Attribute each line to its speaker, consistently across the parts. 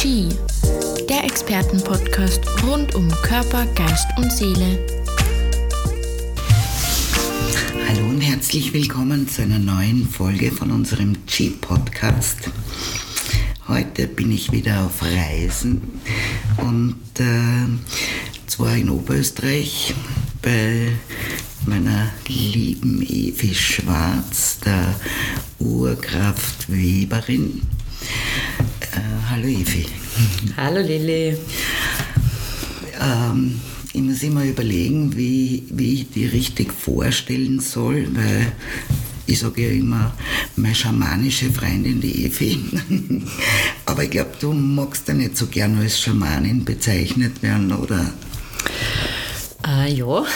Speaker 1: Chi, der Expertenpodcast rund um Körper, Geist und Seele.
Speaker 2: Hallo und herzlich willkommen zu einer neuen Folge von unserem Chi-Podcast. Heute bin ich wieder auf Reisen und zwar in Oberösterreich bei meiner lieben Evi Schwarz, der Urkraftweberin. Hallo Evi.
Speaker 3: Hallo Lilly.
Speaker 2: Ich muss immer überlegen, wie ich die richtig vorstellen soll, weil ich sage ja immer, meine schamanische Freundin, die Evi. Aber ich glaube, du magst ja nicht so gern als Schamanin bezeichnet werden, oder?
Speaker 3: Ja.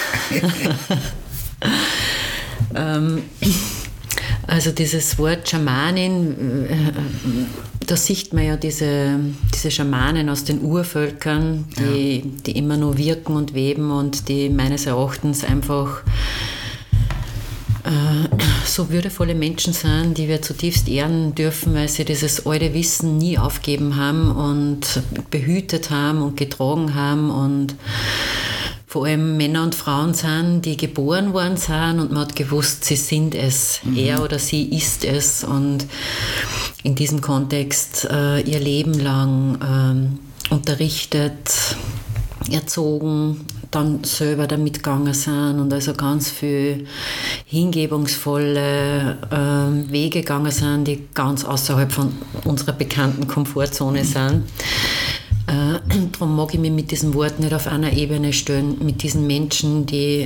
Speaker 3: Also dieses Wort Schamanin, da sieht man ja diese Schamanen aus den Urvölkern, die immer nur wirken und weben und die meines Erachtens einfach so würdevolle Menschen sind, die wir zutiefst ehren dürfen, weil sie dieses alte Wissen nie aufgeben haben und behütet haben und getragen haben und vor allem Männer und Frauen sind, die geboren worden sind und man hat gewusst, sie sind es, er oder sie ist es und in diesem Kontext ihr Leben lang unterrichtet, erzogen, dann selber damit gegangen sind und also ganz viel hingebungsvolle Wege gegangen sind, die ganz außerhalb von unserer bekannten Komfortzone sind. Darum mag ich mich mit diesem Wort nicht auf einer Ebene stellen, mit diesen Menschen, die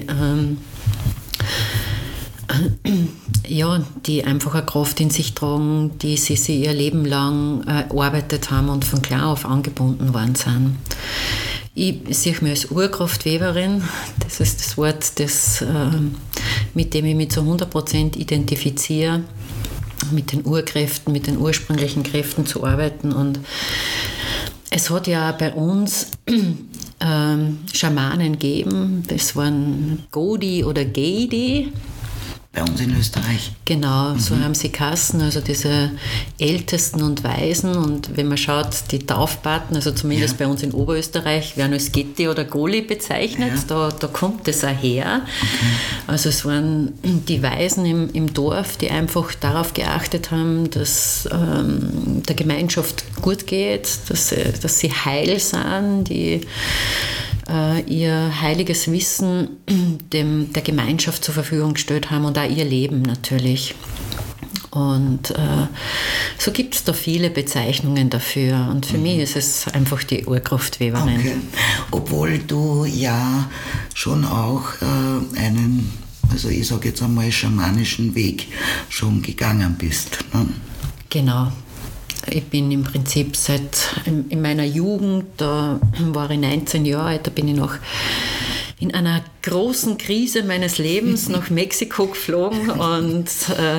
Speaker 3: einfach eine Kraft in sich tragen, die sie ihr Leben lang erarbeitet haben und von klein auf angebunden worden sind. Ich sehe mich als Urkraftweberin, das ist das Wort, mit dem ich mich zu 100% identifiziere, mit den Urkräften, mit den ursprünglichen Kräften zu arbeiten. Und es hat ja bei uns Schamanen gegeben, das waren Godi oder Geidi.
Speaker 2: Bei uns in Österreich.
Speaker 3: Genau, so haben sie geheißen, also diese Ältesten und Weisen. Und wenn man schaut, die Taufpaten, also zumindest bei uns in Oberösterreich, werden als Geti oder Goli bezeichnet, da kommt es auch her. Okay. Also es waren die Weisen im Dorf, die einfach darauf geachtet haben, dass der Gemeinschaft gut geht, dass sie heil sind, die ihr heiliges Wissen der Gemeinschaft zur Verfügung gestellt haben und auch ihr Leben natürlich. Und so gibt es da viele Bezeichnungen dafür. Und für mich ist es einfach die Urkraftweberin.
Speaker 2: Okay. Obwohl du ja schon auch also ich sage jetzt einmal, schamanischen Weg schon gegangen bist. Ne?
Speaker 3: Genau. Ich bin im Prinzip in meiner Jugend, da war ich 19 Jahre alt, da bin ich noch in einer großen Krise meines Lebens nach Mexiko geflogen und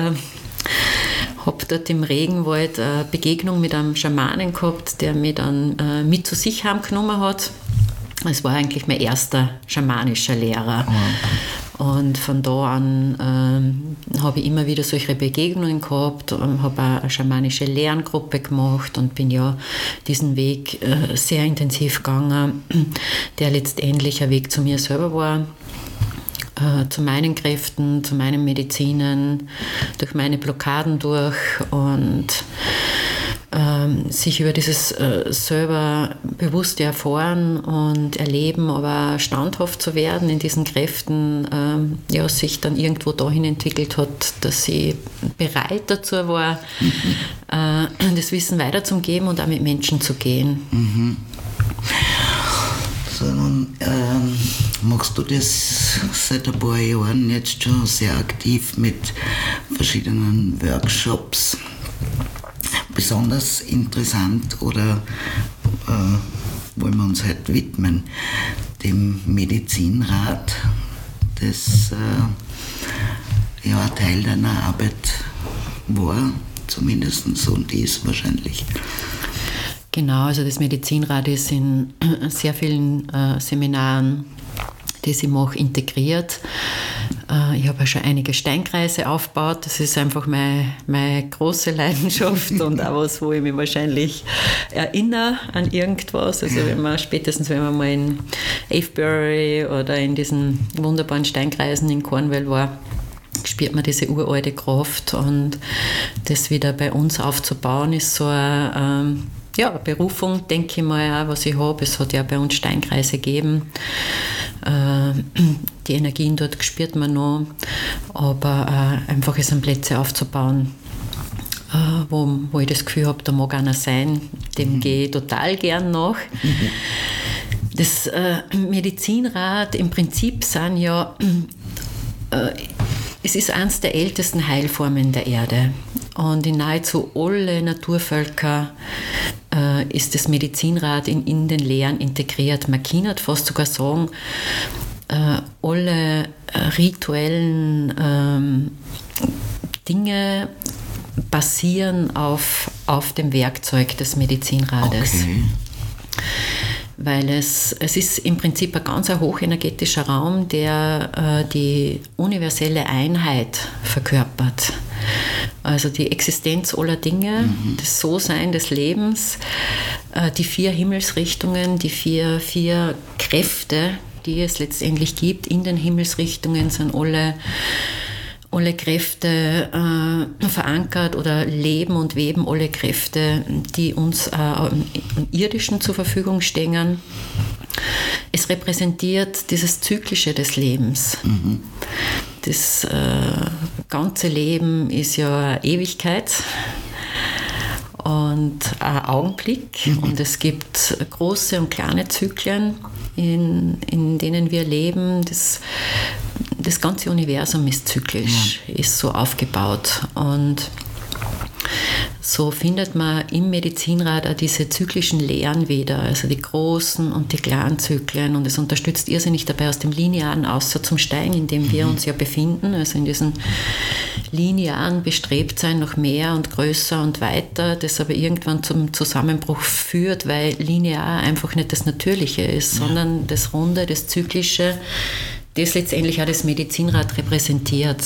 Speaker 3: habe dort im Regenwald eine Begegnung mit einem Schamanen gehabt, der mich dann mit zu sich heimgenommen hat. Es war eigentlich mein erster schamanischer Lehrer. Und von da an habe ich immer wieder solche Begegnungen gehabt, habe auch eine schamanische Lerngruppe gemacht und bin ja diesen Weg sehr intensiv gegangen, der letztendlich ein Weg zu mir selber war, zu meinen Kräften, zu meinen Medizinen, durch meine Blockaden durch und sich über dieses selber bewusst erfahren und erleben, aber standhaft zu werden in diesen Kräften, sich dann irgendwo dahin entwickelt hat, dass sie bereit dazu war, das Wissen weiterzugeben und auch mit Menschen zu gehen.
Speaker 2: Mhm. So, nun machst du das seit ein paar Jahren jetzt schon sehr aktiv mit verschiedenen Workshops. Besonders interessant oder wollen wir uns heute widmen, dem Medizinrat, das ein Teil deiner Arbeit war, zumindest und ist wahrscheinlich.
Speaker 3: Genau, also das Medizinrat ist in sehr vielen Seminaren, die ich mache, integriert. Ich habe ja schon einige Steinkreise aufgebaut. Das ist einfach meine große Leidenschaft und auch was, wo ich mich wahrscheinlich erinnere an irgendwas. Also wenn man mal in Avebury oder in diesen wunderbaren Steinkreisen in Cornwall war, spürt man diese uralte Kraft, und das wieder bei uns aufzubauen, ist so eine Berufung, denke ich mal, auch, was ich habe. Es hat ja bei uns Steinkreise gegeben. Die Energien dort spürt man noch, aber einfach es an Plätze aufzubauen, wo ich das Gefühl habe, da mag einer sein, dem gehe ich total gern nach. Das Medizinrad im Prinzip sind ja, es ist eines der ältesten Heilformen der Erde, und in nahezu alle Naturvölker ist das Medizinrad in den Lehren integriert. Man kann fast sogar sagen, alle rituellen Dinge basieren auf dem Werkzeug des Medizinrades. Okay. Weil es ist im Prinzip ein ganz hochenergetischer Raum, der die universelle Einheit verkörpert. Also die Existenz aller Dinge, das So-Sein des Lebens, die 4 Himmelsrichtungen, die vier Kräfte, die es letztendlich gibt in den Himmelsrichtungen, sind alle Kräfte verankert, oder leben und weben alle Kräfte, die uns im Irdischen zur Verfügung stehen. Es repräsentiert dieses Zyklische des Lebens. Das ganze Leben ist ja eine Ewigkeit und ein Augenblick, und es gibt große und kleine Zyklen, in denen wir leben. Das ganze Universum ist zyklisch, ist so aufgebaut, und so findet man im Medizinrad auch diese zyklischen Lehren wieder, also die großen und die kleinen Zyklen, und es unterstützt irrsinnig dabei, aus dem Linearen auszusteigen, in dem wir uns ja befinden, also in diesem linearen Bestrebtsein nach mehr und größer und weiter, das aber irgendwann zum Zusammenbruch führt, weil linear einfach nicht das Natürliche ist, sondern das Runde, das Zyklische, das letztendlich auch das Medizinrad repräsentiert.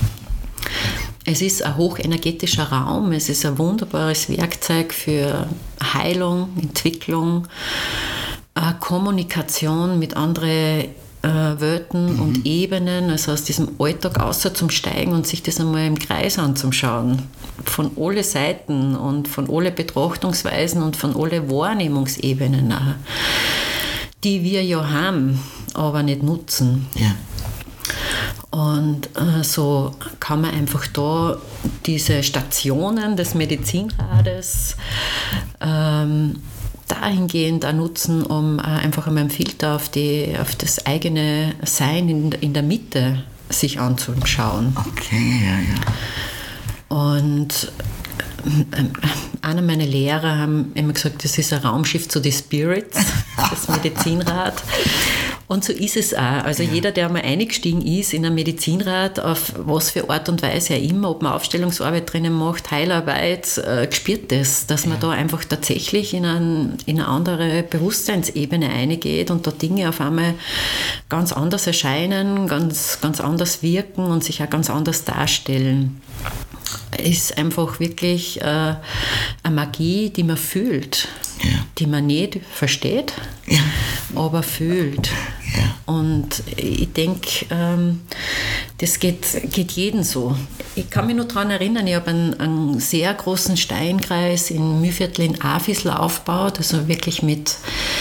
Speaker 3: Es ist ein hochenergetischer Raum, es ist ein wunderbares Werkzeug für Heilung, Entwicklung, Kommunikation mit anderen Welten und Ebenen, also aus diesem Alltag außer zum Steigen und sich das einmal im Kreis anzuschauen. Von alle Seiten und von alle Betrachtungsweisen und von alle Wahrnehmungsebenen, die wir ja haben, aber nicht nutzen. Ja. Und so kann man einfach da diese Stationen des Medizinrades dahingehend auch nutzen, um einfach einmal einen Filter auf das eigene Sein in der Mitte sich anzuschauen. Okay, ja. Und einer meiner Lehrer haben immer gesagt, das ist ein Raumschiff zu den Spirits, das Medizinrad. Und so ist es auch. Also jeder, der mal eingestiegen ist in ein Medizinrad, auf was für Art und Weise er immer, ob man Aufstellungsarbeit drinnen macht, Heilarbeit, spürt das, dass man da einfach tatsächlich in eine andere Bewusstseinsebene eingeht und da Dinge auf einmal ganz anders erscheinen, ganz, ganz anders wirken und sich auch ganz anders darstellen. Ist einfach wirklich eine Magie, die man fühlt, die man nicht versteht, aber fühlt. Und ich denke, das geht jedem so. Ich kann mich noch daran erinnern, ich habe einen sehr großen Steinkreis in Mühlviertel in Afisl aufgebaut, also wirklich mit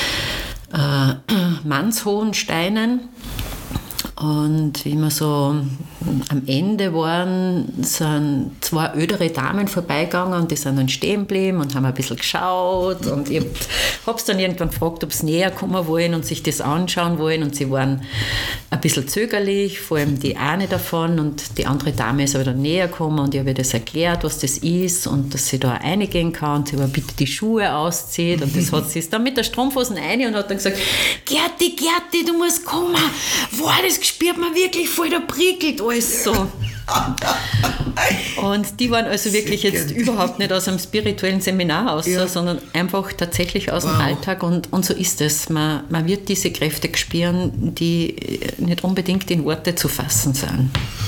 Speaker 3: mannshohen Steinen. Und wie wir so am Ende waren, sind 2 ältere Damen vorbeigegangen und die sind dann stehen geblieben und haben ein bisschen geschaut. Und ich habe es dann irgendwann gefragt, ob sie näher kommen wollen und sich das anschauen wollen. Und sie waren ein bisschen zögerlich, vor allem die eine davon. Und die andere Dame ist aber dann näher gekommen und ich habe ihr das erklärt, was das ist und dass sie da reingehen kann und sie aber bitte die Schuhe auszieht. Und das hat sie ist dann mit der Strumpfhosen rein und hat dann gesagt, Gerti, du musst kommen. Wow, das spürt man wirklich voll, da prickelt alles so. Und die waren also wirklich jetzt überhaupt nicht aus einem spirituellen Seminar aus, sondern einfach tatsächlich aus dem Alltag. Und so ist es. Man wird diese Kräfte spüren, die nicht unbedingt in Worte zu fassen sind.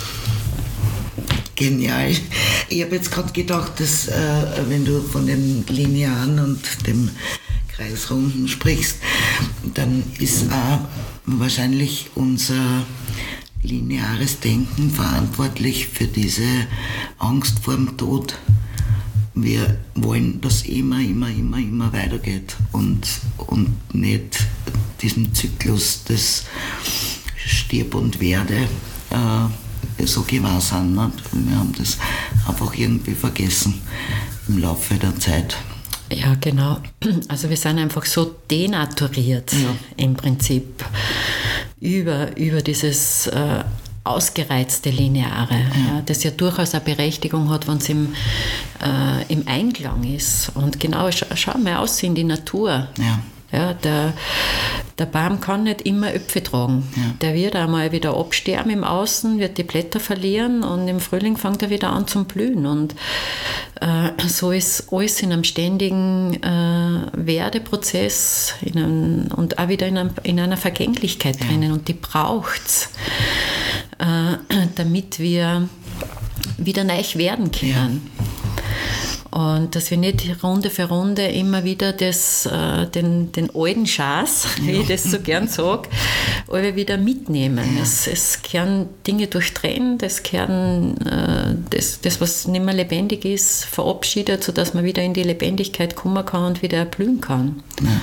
Speaker 2: Genial. Ich habe jetzt gerade gedacht, dass wenn du von dem Linearen und dem Kreisrunden sprichst, dann ist auch wahrscheinlich unser lineares Denken verantwortlich für diese Angst vor dem Tod. Wir wollen, dass immer weitergeht und nicht diesen Zyklus des Stirb und Werde so gewahr sind. Nicht? Wir haben das einfach irgendwie vergessen im Laufe der Zeit.
Speaker 3: Ja, genau. Also wir sind einfach so denaturiert im Prinzip über dieses ausgereizte Lineare, das ja durchaus eine Berechtigung hat, wenn es im Einklang ist. Und genau, schau mal aus in die Natur. Ja, der Baum kann nicht immer Äpfel tragen. Ja. Der wird einmal wieder absterben im Außen, wird die Blätter verlieren und im Frühling fängt er wieder an zum Blühen. Und so ist alles in einem ständigen Werdeprozess und auch wieder in einer Vergänglichkeit drinnen. Und die braucht es, damit wir wieder neu werden können. Ja. Und dass wir nicht Runde für Runde immer wieder den alten Schaß, wie ich das so gern sage, alle wieder mitnehmen. Ja. Es kehren Dinge durchtrennen, das was nicht mehr lebendig ist, verabschiedet, sodass man wieder in die Lebendigkeit kommen kann und wieder erblühen kann.
Speaker 2: Ja.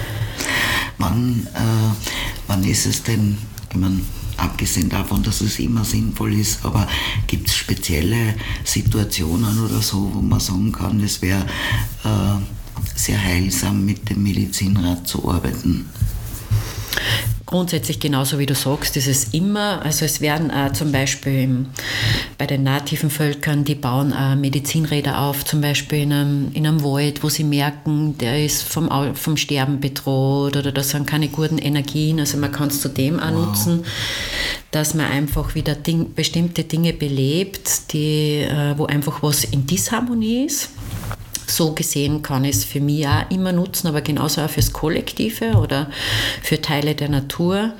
Speaker 2: Wann ist es denn, ich meine, abgesehen davon, dass es immer sinnvoll ist, aber gibt es spezielle Situationen oder so, wo man sagen kann, es wäre sehr heilsam, mit dem Medizinrat zu arbeiten?
Speaker 3: Grundsätzlich genauso wie du sagst, ist es immer, also es werden auch zum Beispiel bei den nativen Völkern, die bauen auch Medizinräder auf, zum Beispiel in einem Wald, wo sie merken, der ist vom Sterben bedroht oder da sind keine guten Energien, also man kann es zudem auch nutzen, dass man einfach wieder bestimmte Dinge belebt, wo einfach was in Disharmonie ist. So gesehen kann ich es für mich auch immer nutzen, aber genauso auch fürs Kollektive oder für Teile der Natur.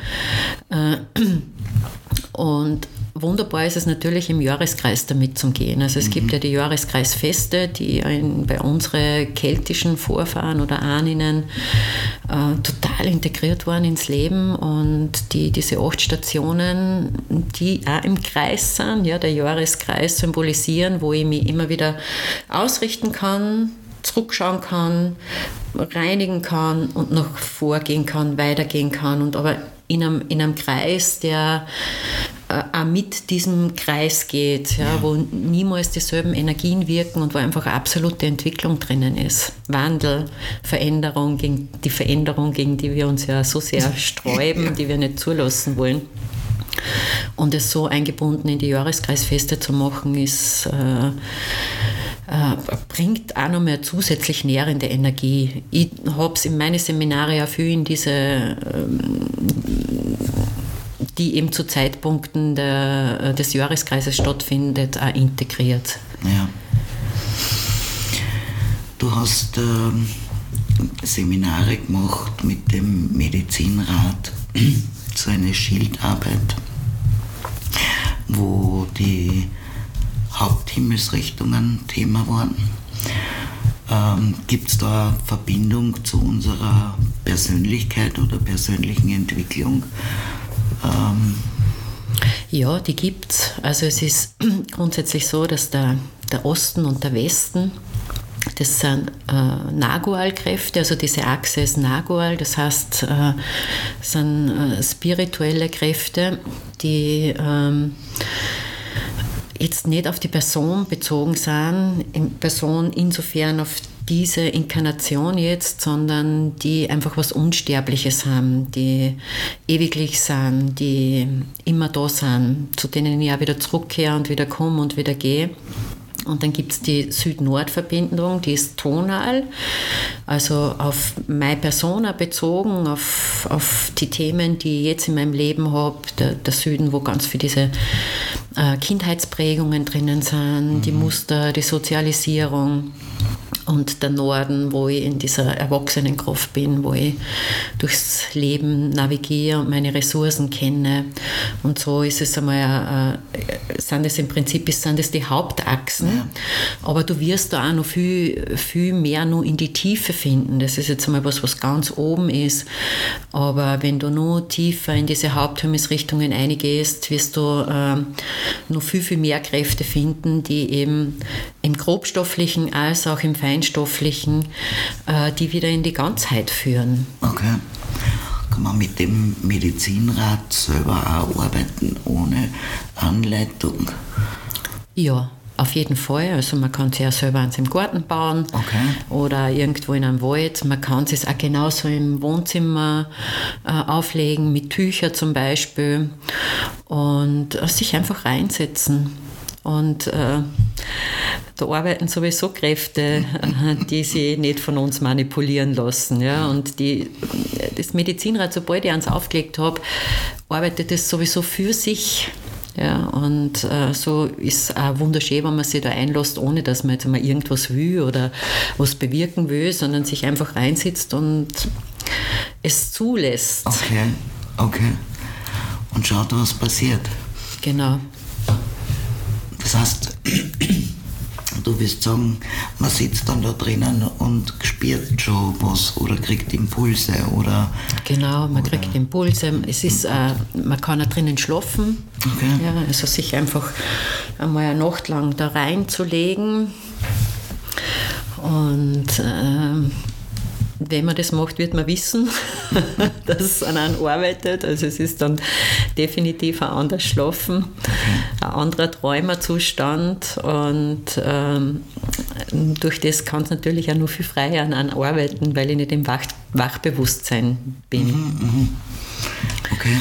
Speaker 3: Und wunderbar ist es natürlich im Jahreskreis damit zu gehen. Also es gibt ja die Jahreskreisfeste, die bei unseren keltischen Vorfahren oder Ahnen total integriert waren ins Leben und diese 8 Stationen, die auch im Kreis sind, ja, der Jahreskreis symbolisieren, wo ich mich immer wieder ausrichten kann, zurückschauen kann, reinigen kann und noch vorgehen kann, weitergehen kann und aber in einem Kreis, der auch mit diesem Kreis geht, wo niemals dieselben Energien wirken und wo einfach eine absolute Entwicklung drinnen ist. Wandel, Veränderung, gegen die wir uns ja so sehr sträuben, die wir nicht zulassen wollen. Und es so eingebunden in die Jahreskreisfeste zu machen, bringt auch noch mehr zusätzlich nährende Energie. Ich habe es in meine Seminare auch viel in diese, die eben zu Zeitpunkten des Jahreskreises stattfindet, auch integriert.
Speaker 2: Ja. Du hast Seminare gemacht mit dem Medizinrat, so eine Schildarbeit, wo die Haupthimmelsrichtungen Thema waren. Gibt es da eine Verbindung zu unserer Persönlichkeit oder persönlichen Entwicklung?
Speaker 3: Ja, die gibt es. Also es ist grundsätzlich so, dass der Osten und der Westen, das sind Nagual-Kräfte, also diese Achse ist Nagual, das heißt, sind spirituelle Kräfte, die jetzt nicht auf die Person bezogen sind, Person insofern auf diese Inkarnation jetzt, sondern die einfach was Unsterbliches haben, die ewiglich sind, die immer da sind, zu denen ich auch wieder zurückkehre und wieder komme und wieder gehe. Und dann gibt es die Süd-Nord-Verbindung, die ist tonal, also auf meine Persona bezogen, auf die Themen, die ich jetzt in meinem Leben habe. Der Süden, wo ganz viel diese Kindheitsprägungen drinnen sind, die Muster, die Sozialisierung. Und der Norden, wo ich in dieser Erwachsenenkraft bin, wo ich durchs Leben navigiere und meine Ressourcen kenne. Und so ist es einmal, sind es im Prinzip die Hauptachsen. Ja. Aber du wirst da auch noch viel, viel mehr noch in die Tiefe finden. Das ist jetzt einmal was ganz oben ist. Aber wenn du noch tiefer in diese Haupthimmelsrichtungen eingehst, wirst du noch viel, viel mehr Kräfte finden, die eben im Grobstofflichen als auch im Feinstofflichen, die wieder in die Ganzheit führen.
Speaker 2: Okay. Kann man mit dem Medizinrat selber auch arbeiten, ohne Anleitung?
Speaker 3: Ja, auf jeden Fall. Also man kann es ja selber eins im Garten bauen, oder irgendwo in einem Wald. Man kann es auch genauso im Wohnzimmer auflegen, mit Tüchern zum Beispiel, und sich einfach reinsetzen. Und da arbeiten sowieso Kräfte, die sich nicht von uns manipulieren lassen. Ja? Und das Medizinrad, sobald ich eins aufgelegt habe, arbeitet es sowieso für sich. Ja? Und so ist es auch wunderschön, wenn man sich da einlässt, ohne dass man jetzt mal irgendwas will oder was bewirken will, sondern sich einfach reinsetzt und es zulässt.
Speaker 2: Okay. Und schaut, was passiert.
Speaker 3: Genau.
Speaker 2: Das heißt, du wirst sagen, man sitzt dann da drinnen und spürt schon was oder kriegt Impulse oder...
Speaker 3: Genau, man kriegt Impulse. Es ist, man kann auch drinnen schlafen. Okay. Ja, also sich einfach einmal eine Nacht lang da reinzulegen. Und wenn man das macht, wird man wissen, dass es an einem arbeitet. Also es ist dann definitiv ein anderes Schlafen, ein anderer Träumerzustand, und durch das kann es natürlich auch nur viel freier an einem arbeiten, weil ich nicht im Wachbewusstsein bin.
Speaker 2: Okay.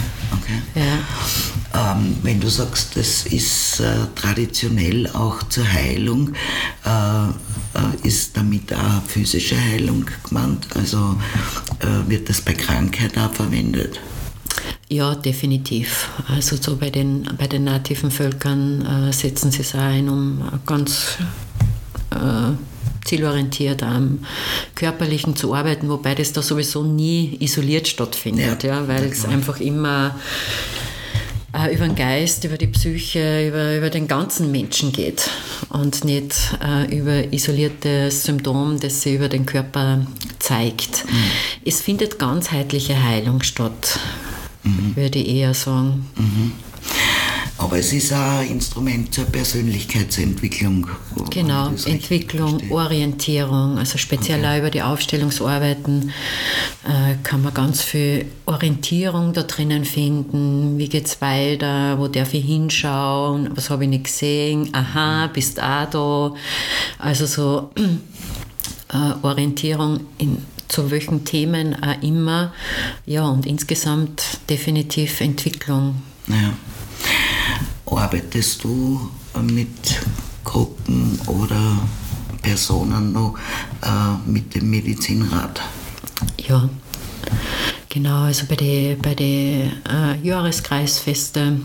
Speaker 2: Ja. Wenn du sagst, das ist traditionell auch zur Heilung, ist damit auch physische Heilung gemeint? Also wird das bei Krankheit auch verwendet?
Speaker 3: Ja, definitiv. Also so bei den nativen Völkern setzen sie es ein, um ganz zielorientiert am Körperlichen zu arbeiten, wobei das da sowieso nie isoliert stattfindet, weil es einfach immer über den Geist, über die Psyche, über den ganzen Menschen geht und nicht über isoliertes Symptom, das sich über den Körper zeigt. Es findet ganzheitliche Heilung statt, würde ich eher sagen.
Speaker 2: Aber es ist auch ein Instrument zur Persönlichkeitsentwicklung.
Speaker 3: Genau, Entwicklung, Orientierung, also speziell auch über die Aufstellungsarbeiten kann man ganz viel Orientierung da drinnen finden. Wie geht es weiter? Wo darf ich hinschauen? Was habe ich nicht gesehen? Aha, bist auch da. Also so Orientierung zu welchen Themen auch immer. Ja, und insgesamt definitiv Entwicklung.
Speaker 2: Ja. Arbeitest du mit Gruppen oder Personen noch mit dem Medizinrat?
Speaker 3: Ja, genau. Also bei den Jahreskreisfesten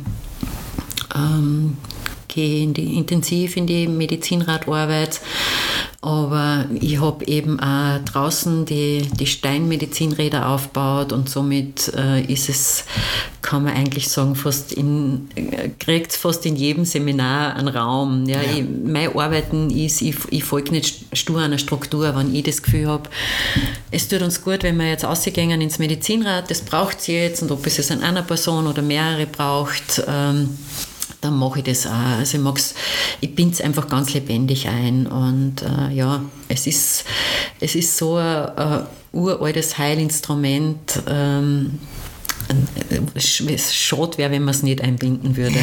Speaker 3: gehe ich intensiv in die Medizinratarbeit. Aber ich habe eben auch draußen die Steinmedizinräder aufgebaut, und somit ist es, kann man eigentlich sagen, kriegt es fast in jedem Seminar einen Raum. Ja. Mein Arbeiten ist, ich folge nicht stur einer Struktur, wenn ich das Gefühl habe, es tut uns gut, wenn wir jetzt rausgehen ins Medizinrat, das braucht es jetzt, und ob es jetzt an einer Person oder mehrere braucht, dann mache ich das auch. Also ich binde es einfach ganz lebendig ein, und es ist so ein uraltes Heilinstrument. Es schade wäre, wenn man es nicht einbinden würde.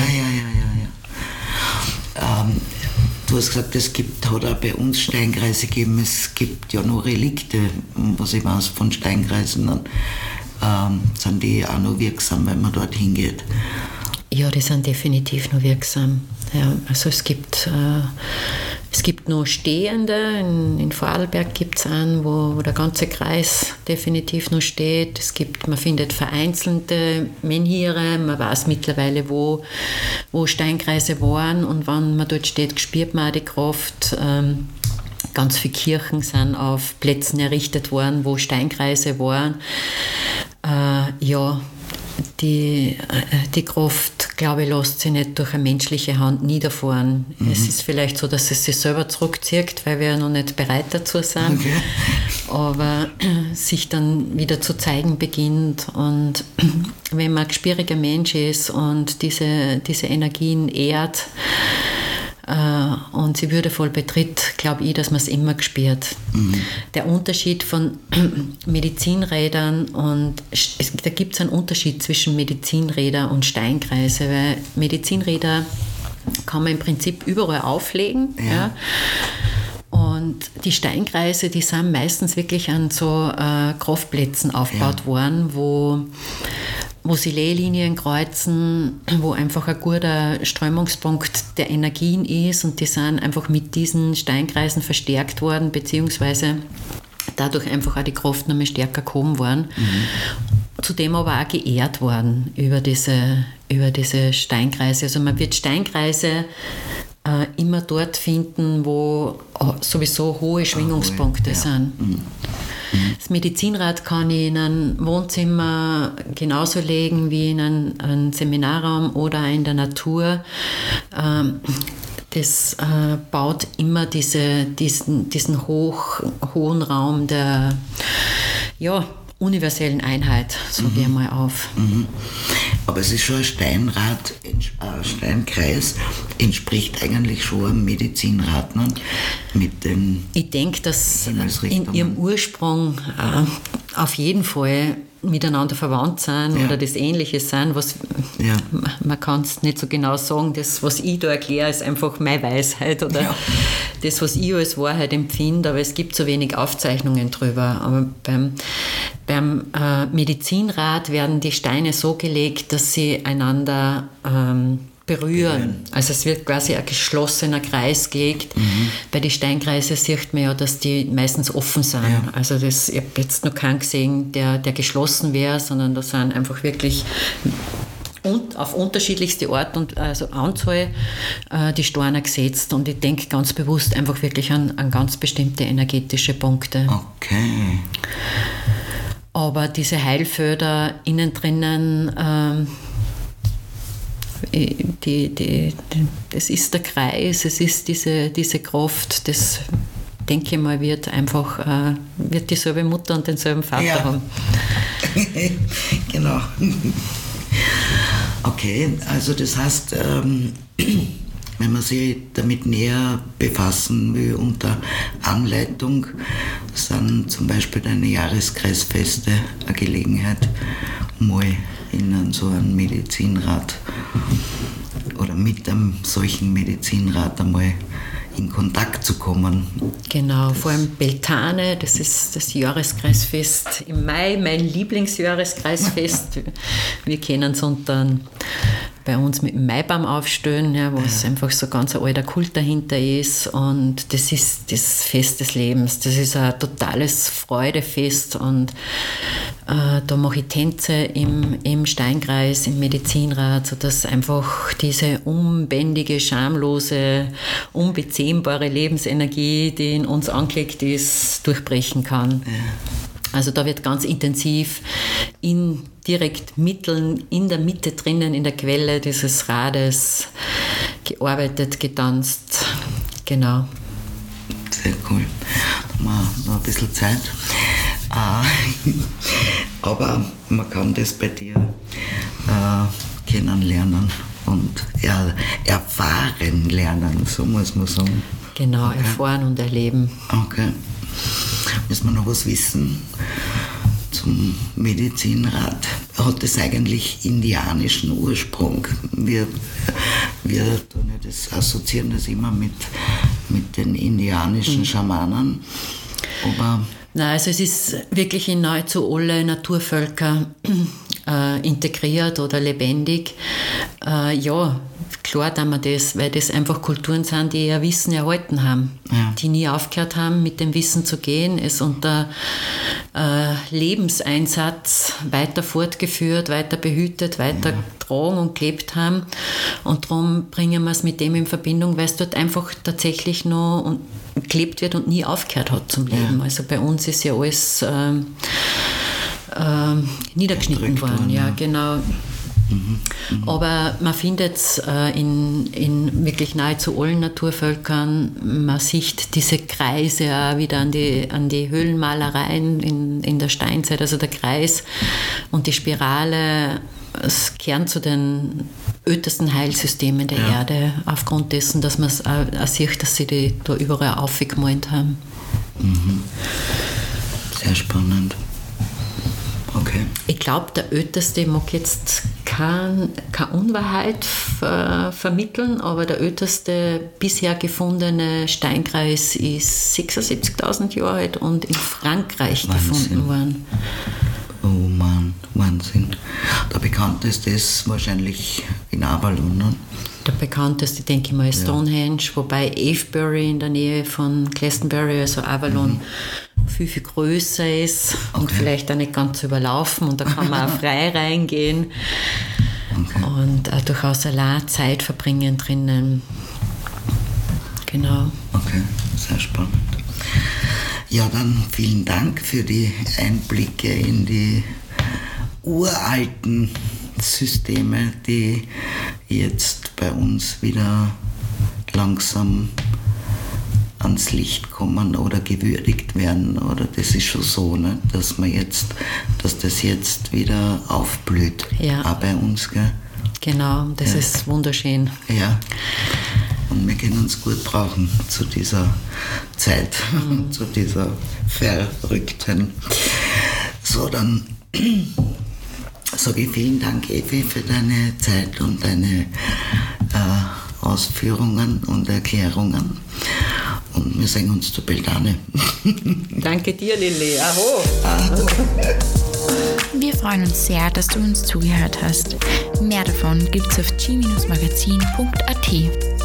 Speaker 2: Ja. Du hast gesagt, hat auch bei uns Steinkreise gegeben. Es gibt ja nur Relikte, was ich weiß von Steinkreisen. Dann sind die auch noch wirksam, wenn man dort hingeht.
Speaker 3: Ja, die sind definitiv noch wirksam. Ja, also es gibt Es gibt noch Stehende, in Vorarlberg gibt es einen, wo der ganze Kreis definitiv noch steht. Man findet vereinzelte Menhire, man weiß mittlerweile, wo Steinkreise waren, und wenn man dort steht, spürt man auch die Kraft. Ganz viele Kirchen sind auf Plätzen errichtet worden, wo Steinkreise waren. Die Kraft, glaube ich, lässt sich nicht durch eine menschliche Hand niederfahren. Es ist vielleicht so, dass es sich selber zurückzieht, weil wir ja noch nicht bereit dazu sind. Okay. Aber sich dann wieder zu zeigen beginnt. Und wenn man ein gespüriger Mensch ist und diese Energien ehrt, und sie würdevoll betritt, glaube ich, dass man es immer gespürt. Der Unterschied von Medizinrädern, und da gibt es einen Unterschied zwischen Medizinräder und Steinkreise, weil Medizinräder kann man im Prinzip überall auflegen. Ja. Und die Steinkreise, die sind meistens wirklich an so Kraftplätzen aufgebaut worden, wo sie Lehlinien kreuzen, wo einfach ein guter Strömungspunkt der Energien ist, und die sind einfach mit diesen Steinkreisen verstärkt worden, beziehungsweise dadurch einfach auch die Kraft noch mehr stärker gehoben worden. Zudem aber auch geehrt worden über diese Steinkreise. Also man wird Steinkreise immer dort finden, wo sowieso hohe Schwingungspunkte sind. Das Medizinrad kann ich in ein Wohnzimmer genauso legen wie in einen Seminarraum oder in der Natur. Das baut immer diesen hohen Raum der universellen Einheit, sage ich mal, auf.
Speaker 2: Aber es ist schon ein Steinkreis, entspricht eigentlich schon einem Medizinrad, ne? Mit den
Speaker 3: Ich denke, dass in ihrem Ursprung auf jeden Fall miteinander verwandt sind oder das Ähnliche sind. Man kann es nicht so genau sagen. Das, was ich da erkläre, ist einfach meine Weisheit oder das, was ich als Wahrheit empfinde, aber es gibt so wenig Aufzeichnungen drüber. Aber beim Medizinrad werden die Steine so gelegt, dass sie einander berühren. Also es wird quasi ein geschlossener Kreis gelegt. Bei den Steinkreisen sieht man ja, dass die meistens offen sind. Ja. Also ich habe jetzt noch keinen gesehen, der geschlossen wäre, sondern da sind einfach wirklich und auf unterschiedlichste Art und Anzahl die Steine gesetzt. Und ich denke ganz bewusst einfach wirklich an ganz bestimmte energetische Punkte. Okay. Aber diese Heilfelder innen drinnen, das ist der Kreis, es ist diese Kraft, das denke ich mal wird dieselbe Mutter und denselben Vater haben.
Speaker 2: Genau. Okay, also das heißt, wenn man sich damit näher befassen will unter Anleitung, sind zum Beispiel deine Jahreskreisfeste eine Gelegenheit, mal in so ein Medizinrad oder mit einem solchen Medizinrad einmal in Kontakt zu kommen.
Speaker 3: Genau, vor allem Beltane, das ist das Jahreskreisfest im Mai, mein Lieblingsjahreskreisfest. Wir kennen es bei uns mit dem Maibaum aufstellen, wo es einfach so ganz ein alter Kult dahinter ist, und das ist das Fest des Lebens. Das ist ein totales Freudefest, und da mache ich Tänze im Steinkreis, im Medizinrad, sodass einfach diese unbändige, schamlose, unbezähmbare Lebensenergie, die in uns angelegt ist, durchbrechen kann. Ja. Also da wird ganz intensiv direkt Mitteln in der Mitte drinnen, in der Quelle dieses Rades gearbeitet, getanzt. Genau.
Speaker 2: Sehr cool. Da haben wir noch ein bisschen Zeit. Aber man kann das bei dir kennenlernen und erfahren lernen, so muss man sagen.
Speaker 3: Genau, okay. Erfahren und erleben.
Speaker 2: Okay. Müssen wir noch was wissen zum Medizinrad? Hat das eigentlich indianischen Ursprung? Wir tun das assoziieren das immer mit den indianischen Schamanen. Aber
Speaker 3: nein, also es ist wirklich in nahezu alle Naturvölker integriert oder lebendig. Ja, klar tun wir das, weil das einfach Kulturen sind, die ihr Wissen erhalten haben, die nie aufgehört haben, mit dem Wissen zu gehen, es unter Lebenseinsatz weiter fortgeführt, weiter behütet, weiter getragen und gelebt haben. Und darum bringen wir es mit dem in Verbindung, weil es dort einfach tatsächlich noch gelebt wird und nie aufgehört hat zum Leben. Ja. Also bei uns ist ja alles niedergeschnitten worden. Ja, genau. Aber man findet es in wirklich nahezu allen Naturvölkern. Man sieht diese Kreise auch wieder an die Höhlenmalereien in der Steinzeit, also der Kreis und die Spirale. Es gehören zu den ältesten Heilsystemen der Erde, aufgrund dessen, dass man es auch sieht, dass sie die da überall aufgemalt haben.
Speaker 2: Sehr spannend. Okay.
Speaker 3: Ich glaube, der Älteste, ich mag jetzt keine Unwahrheit vermitteln, aber der älteste bisher gefundene Steinkreis ist 76.000 Jahre alt und in Frankreich gefunden worden.
Speaker 2: Oh Mann, Wahnsinn. Der bekannteste ist wahrscheinlich in Avalon, ne?
Speaker 3: Der bekannteste, denke ich mal, ist Stonehenge, wobei Avebury in der Nähe von Glastonbury, also Avalon, viel, viel größer ist und vielleicht auch nicht ganz überlaufen und da kann man auch frei reingehen und auch durchaus allein Zeit verbringen drinnen. Genau.
Speaker 2: Okay, sehr spannend. Ja, dann vielen Dank für die Einblicke in die uralten Systeme, die jetzt bei uns wieder langsam ans Licht kommen oder gewürdigt werden. Oder das ist schon so, ne? Dass das jetzt wieder aufblüht.
Speaker 3: Ja.
Speaker 2: Auch bei uns, gell?
Speaker 3: Genau, das ist wunderschön.
Speaker 2: Ja. Und wir können uns gut brauchen zu dieser Zeit, zu dieser verrückten. So, dann sage ich vielen Dank, Evi, für deine Zeit und deine Ausführungen und Erklärungen. Und wir sehen uns zu Beltane.
Speaker 3: Danke dir, Lilli. Aho.
Speaker 1: Wir freuen uns sehr, dass du uns zugehört hast. Mehr davon gibt's auf g-magazin.at.